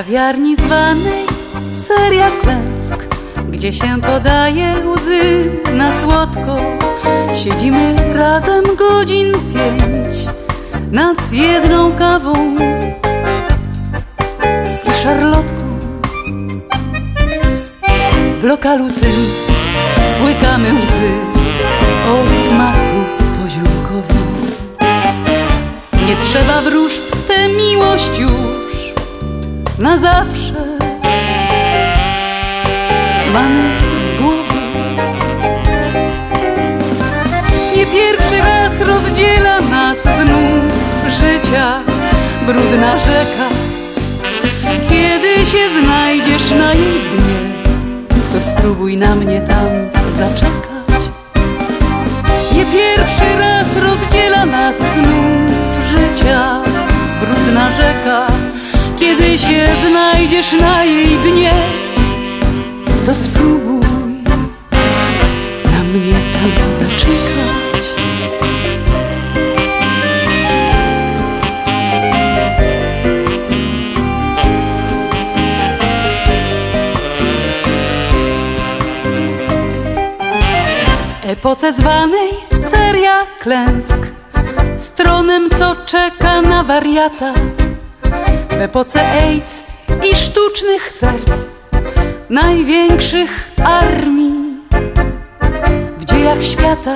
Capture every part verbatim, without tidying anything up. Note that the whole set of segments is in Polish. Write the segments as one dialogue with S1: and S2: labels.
S1: kawiarni zwanej Seria Klęsk, gdzie się podaje łzy na słodko. Siedzimy razem godzin pięć nad jedną kawą i szarlotką. W lokalu tym łykamy łzy o smaku poziomkowym. Nie trzeba wróżb, tę miłość już na zawsze mamy z głowy. Nie pierwszy raz rozdziela nas znów życia brudna rzeka. Kiedy się znajdziesz na jej dnie, to spróbuj na mnie tam zaczekać. Nie pierwszy raz rozdziela nas znów życia brudna rzeka. Kiedy się znajdziesz na jej dnie, to spróbuj na mnie tam zaczekać. W epoce zwanej Seria Klęsk, stronem co czeka na wariata, w epoce AIDS i sztucznych serc, największych armii w dziejach świata.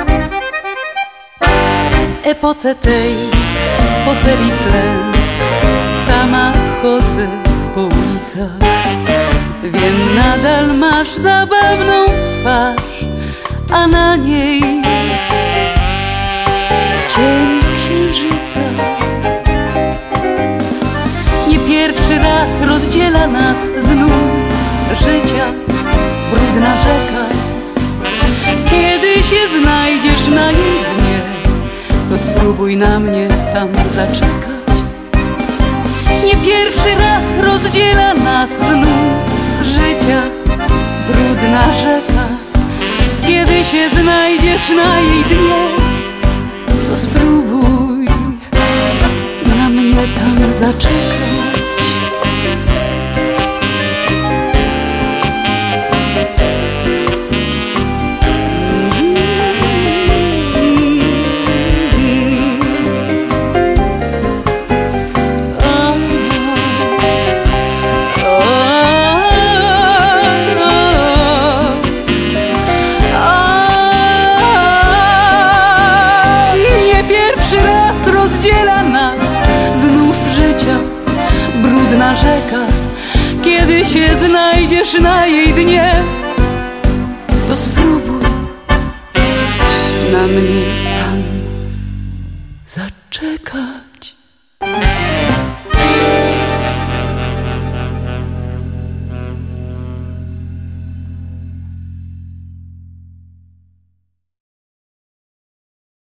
S1: W epoce tej, po serii klęsk, sama chodzę po ulicach. Wiem, nadal masz zabawną twarz, a na niej cień księżyca. Nie pierwszy raz rozdziela nas znów życia brudna rzeka. Kiedy się znajdziesz na jej dnie, to spróbuj na mnie tam zaczekać. Nie pierwszy raz rozdziela nas znów życia brudna rzeka. Kiedy się znajdziesz na jej dnie, to spróbuj na mnie tam zaczekać. Rozdziela nas znów życia brudna rzeka. Kiedy się znajdziesz na jej dnie,